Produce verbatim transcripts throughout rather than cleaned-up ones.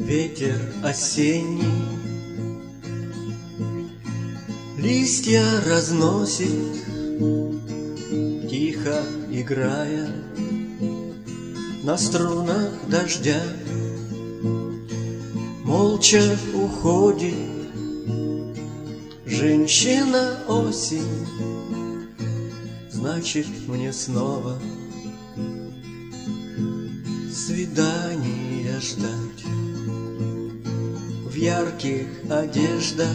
ветер осенний листья разносит, тихо играя на струнах дождя. Молча уходит женщина осень, значит, мне снова свидания ждать. В ярких одеждах,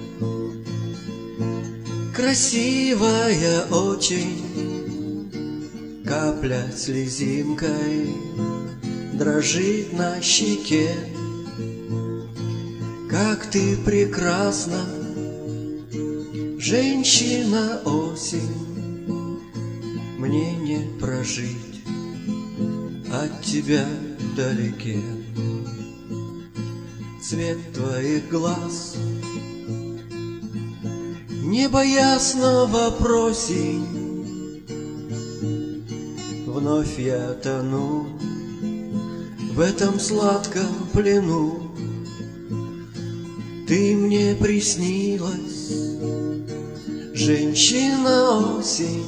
красивая очень, капля слезинкой дрожит на щеке. Как ты прекрасна, женщина осень, мне не прожить от тебя вдалеке. Цвет твоих глаз, небо ясного просень, вновь я тону в этом сладком плену. Ты мне приснилась, женщина осень,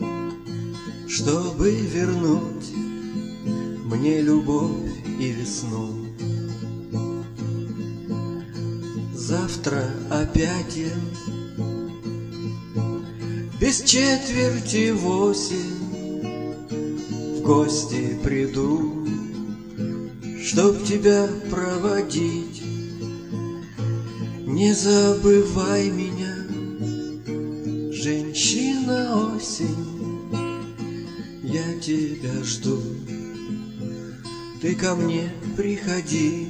чтобы вернуть мне любовь и весну. Завтра опять я без четверти восемь в гости приду, чтоб тебя проводить. Не забывай меня, женщина осень, я тебя жду. Ты ко мне приходи.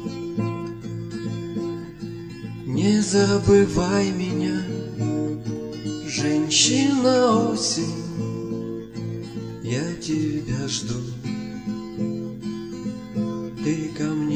Не забывай меня, женщина осень, я тебя жду. Ты ко мне